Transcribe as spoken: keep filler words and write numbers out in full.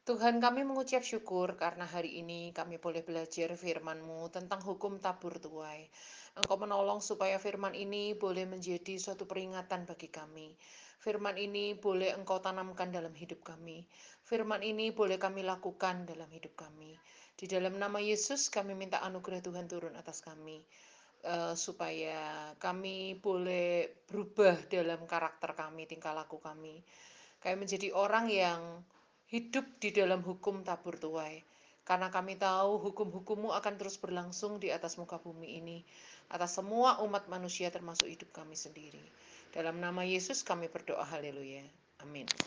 Tuhan, kami mengucap syukur karena hari ini kami boleh belajar firman-Mu tentang hukum tabur tuai. Engkau menolong supaya firman ini boleh menjadi suatu peringatan bagi kami. Firman ini boleh Engkau tanamkan dalam hidup kami. Firman ini boleh kami lakukan dalam hidup kami. Di dalam nama Yesus kami minta anugerah Tuhan turun atas kami. eh, supaya kami boleh berubah dalam karakter kami, tingkah laku kami. Kami menjadi orang yang hidup di dalam hukum tabur tuai. Karena kami tahu hukum-hukum-Mu akan terus berlangsung di atas muka bumi ini. Atas semua umat manusia termasuk hidup kami sendiri. Dalam nama Yesus kami berdoa, haleluya. Amin.